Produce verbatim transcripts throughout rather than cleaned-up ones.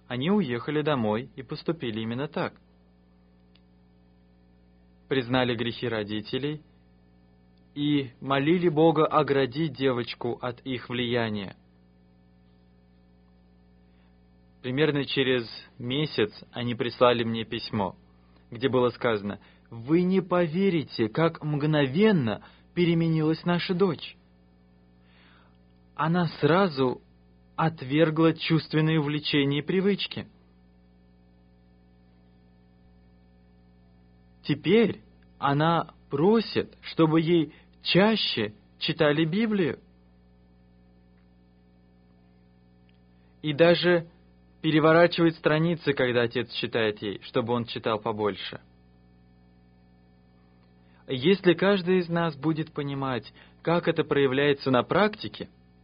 они уехали домой и поступили именно так. Признали грехи родителей и молили Бога оградить девочку от их влияния. Примерно через месяц они прислали мне письмо, где было сказано: «Вы не поверите, как мгновенно переменилась наша дочь. Она сразу отвергла чувственные увлечения и привычки. Теперь она просит, чтобы ей чаще читали Библию. И даже переворачивает страницы, когда отец читает ей, чтобы он читал побольше». Если каждый из нас будет понимать, как это проявляется на практике,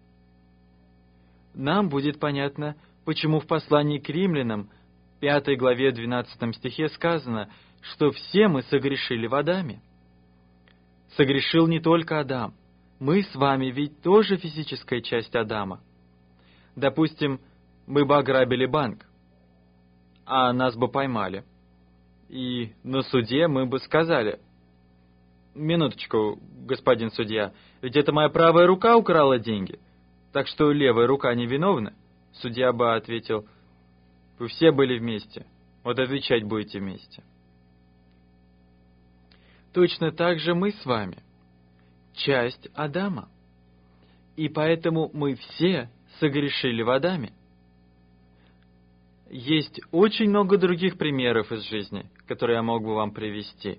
нам будет понятно, почему в послании к римлянам, пятой главе, двенадцатом стихе сказано, что все мы согрешили в Адаме. Согрешил не только Адам. Мы с вами ведь тоже физическая часть Адама. Допустим, мы бы ограбили банк, а нас бы поймали. И на суде мы бы сказали: «Минуточку, господин судья, ведь это моя правая рука украла деньги, так что левая рука невиновна». Судья бы ответил: «Вы все были вместе, вот отвечать будете вместе». Точно так же мы с вами часть Адама, и поэтому мы все согрешили в Адаме. Есть очень много других примеров из жизни, которые я мог бы вам привести.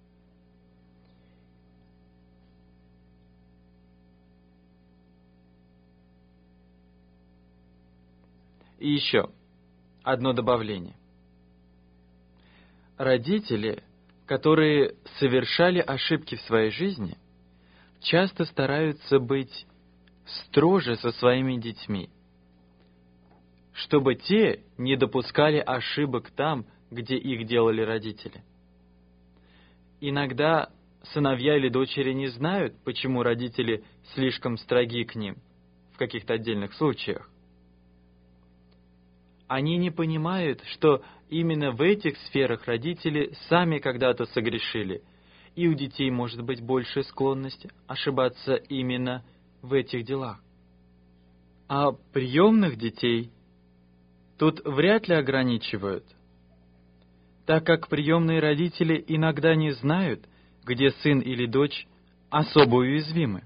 И еще одно добавление. Родители, которые совершали ошибки в своей жизни, часто стараются быть строже со своими детьми, чтобы те не допускали ошибок там, где их делали родители. Иногда сыновья или дочери не знают, почему родители слишком строги к ним в каких-то отдельных случаях. Они не понимают, что именно в этих сферах родители сами когда-то согрешили, и у детей может быть большая склонность ошибаться именно в этих делах. А приемных детей тут вряд ли ограничивают, так как приемные родители иногда не знают, где сын или дочь особо уязвимы.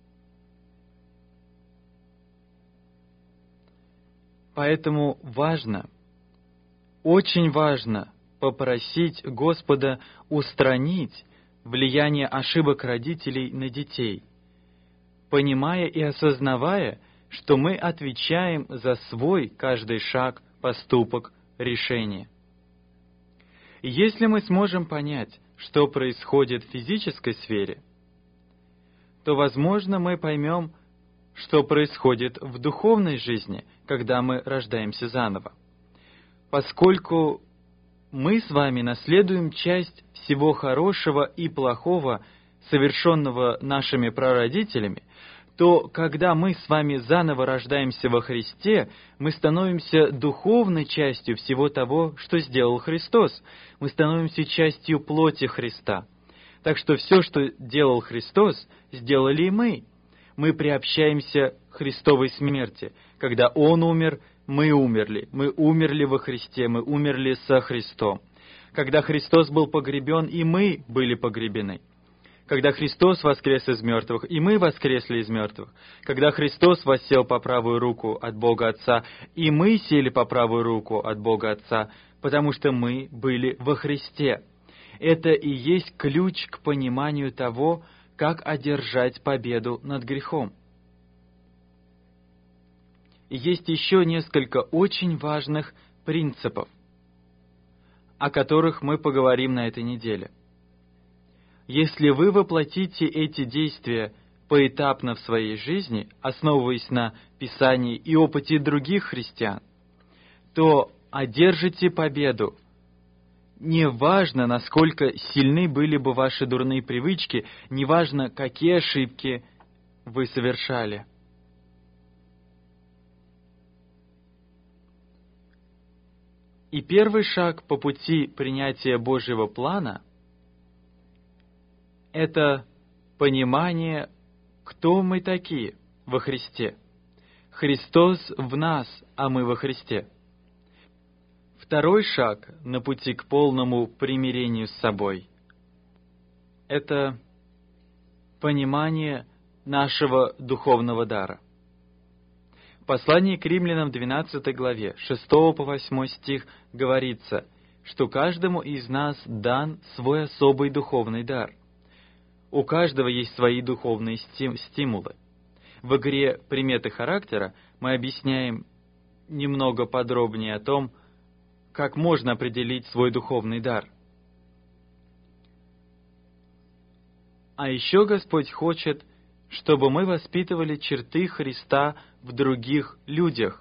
Поэтому важно, очень важно попросить Господа устранить влияние ошибок родителей на детей, понимая и осознавая, что мы отвечаем за свой каждый шаг, поступок, решение. И если мы сможем понять, что происходит в физической сфере, то, возможно, мы поймем, что происходит в духовной жизни, когда мы рождаемся заново. Поскольку мы с вами наследуем часть всего хорошего и плохого, совершенного нашими прародителями, то когда мы с вами заново рождаемся во Христе, мы становимся духовной частью всего того, что сделал Христос. Мы становимся частью плоти Христа. Так что все, что делал Христос, сделали и мы. Мы приобщаемся к Христовой смерти. Когда Он умер, мы умерли. Мы умерли во Христе, мы умерли со Христом. Когда Христос был погребен, и мы были погребены. Когда Христос воскрес из мертвых, и мы воскресли из мертвых. Когда Христос воссел по правую руку от Бога Отца, и мы сели по правую руку от Бога Отца, потому что мы были во Христе. Это и есть ключ к пониманию того, как одержать победу над грехом. И есть еще несколько очень важных принципов, о которых мы поговорим на этой неделе. Если вы воплотите эти действия поэтапно в своей жизни, основываясь на Писании и опыте других христиан, то одержите победу. Неважно, насколько сильны были бы ваши дурные привычки, неважно, какие ошибки вы совершали. И первый шаг по пути принятия Божьего плана — это понимание, кто мы такие во Христе. Христос в нас, а мы во Христе. Второй шаг на пути к полному примирению с собой — это понимание нашего духовного дара. В послании к Римлянам двенадцатой главе, шестого по восьмой стих говорится, что каждому из нас дан свой особый духовный дар. У каждого есть свои духовные стимулы. В игре «Приметы характера» мы объясняем немного подробнее о том, как можно определить свой духовный дар. А еще Господь хочет, чтобы мы воспитывали черты Христа в других людях.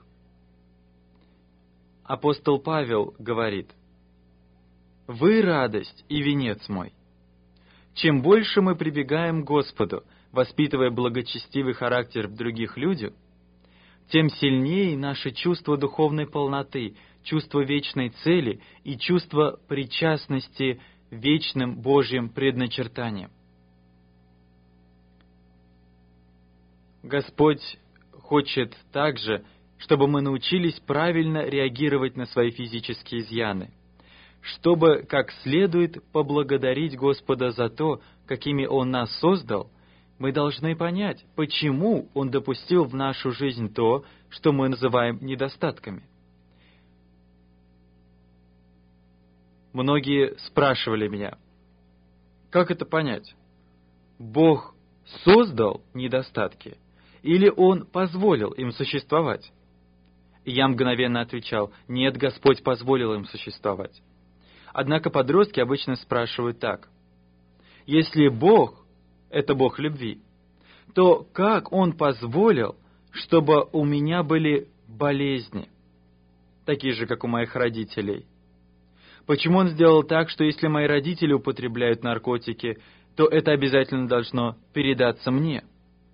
Апостол Павел говорит: «Вы радость и венец мой». Чем больше мы прибегаем к Господу, воспитывая благочестивый характер в других людях, тем сильнее наше чувство духовной полноты, чувство вечной цели и чувство причастности вечным Божьим предначертаниям. Господь хочет также, чтобы мы научились правильно реагировать на свои физические изъяны, чтобы как следует поблагодарить Господа за то, какими Он нас создал. Мы должны понять, почему Он допустил в нашу жизнь то, что мы называем недостатками. Многие спрашивали меня, как это понять? Бог создал недостатки или Он позволил им существовать? И я мгновенно отвечал: нет, Господь позволил им существовать. Однако подростки обычно спрашивают так: если Бог — это Бог любви, то как Он позволил, чтобы у меня были болезни, такие же, как у моих родителей? Почему Он сделал так, что если мои родители употребляют наркотики, то это обязательно должно передаться мне?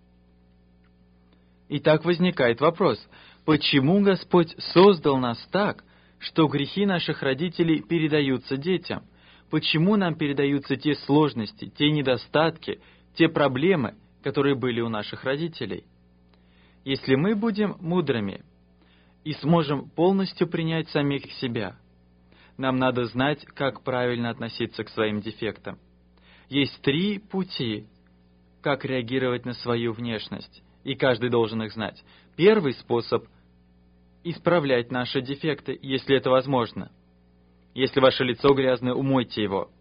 И так возникает вопрос: почему Господь создал нас так, что грехи наших родителей передаются детям? Почему нам передаются те сложности, те недостатки, те проблемы, которые были у наших родителей? Если мы будем мудрыми и сможем полностью принять самих себя, нам надо знать, как правильно относиться к своим дефектам. Есть три пути, как реагировать на свою внешность, и каждый должен их знать. Первый способ — исправлять наши дефекты, если это возможно. Если ваше лицо грязное, умойте его.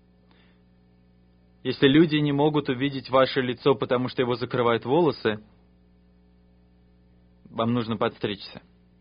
Если люди не могут увидеть ваше лицо, потому что его закрывают волосы, вам нужно подстричься.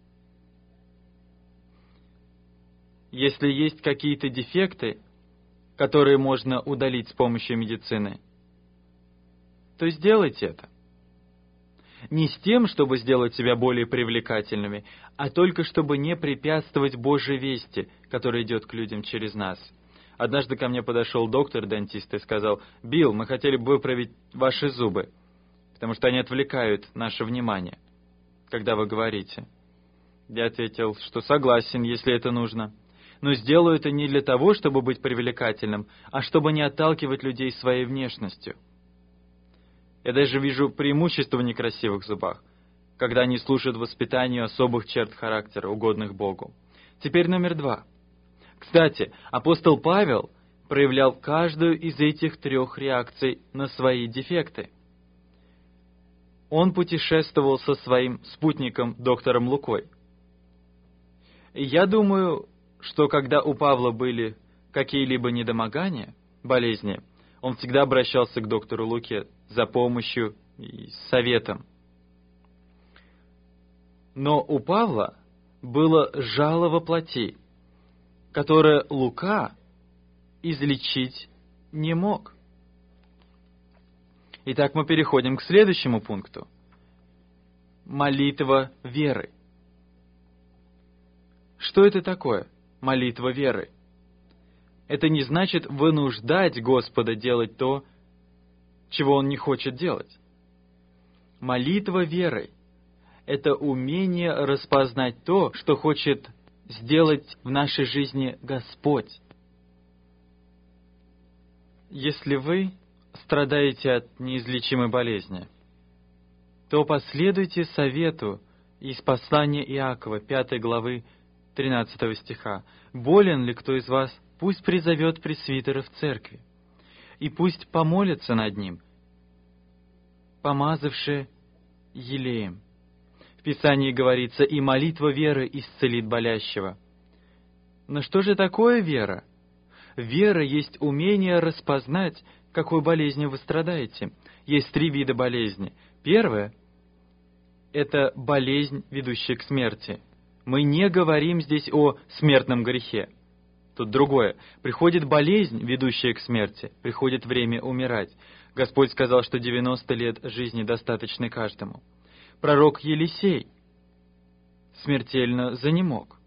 Если есть какие-то дефекты, которые можно удалить с помощью медицины, то сделайте это. Не с тем, чтобы сделать себя более привлекательными, а только чтобы не препятствовать Божьей вести, которая идет к людям через нас. Однажды ко мне подошел доктор-дантист и сказал: «Билл, мы хотели бы выправить ваши зубы, потому что они отвлекают наше внимание, когда вы говорите». Я ответил, что согласен, если это нужно, но сделаю это не для того, чтобы быть привлекательным, а чтобы не отталкивать людей своей внешностью. Я даже вижу преимущество в некрасивых зубах, когда они служат воспитанию особых черт характера, угодных Богу. Теперь номер два. Кстати, апостол Павел проявлял каждую из этих трех реакций на свои дефекты. Он путешествовал со своим спутником, доктором Лукой. И я думаю, что когда у Павла были какие-либо недомогания, болезни, он всегда обращался к доктору Луке за помощью и советом. Но у Павла было жало во плоти, которое Лука излечить не мог. Итак, мы переходим к следующему пункту. Молитва веры. Что это такое? Молитва веры. Это не значит вынуждать Господа делать то, чего Он не хочет делать. Молитва верой — это умение распознать то, что хочет сделать в нашей жизни Господь. Если вы страдаете от неизлечимой болезни, то последуйте совету из послания Иакова, пятой главы, тринадцатого стиха. «Болен ли кто из вас, пусть призовет пресвитера в церкви, и пусть помолится над ним, помазавши елеем». В Писании говорится: «И молитва веры исцелит болящего». Но что же такое вера? Вера есть умение распознать, какой болезнью вы страдаете. Есть три вида болезни. Первое — это болезнь, ведущая к смерти. Мы не говорим здесь о смертном грехе. Тут другое. Приходит болезнь, ведущая к смерти, приходит время умирать. Господь сказал, что девяносто лет жизни достаточны каждому. Пророк Елисей смертельно занемог.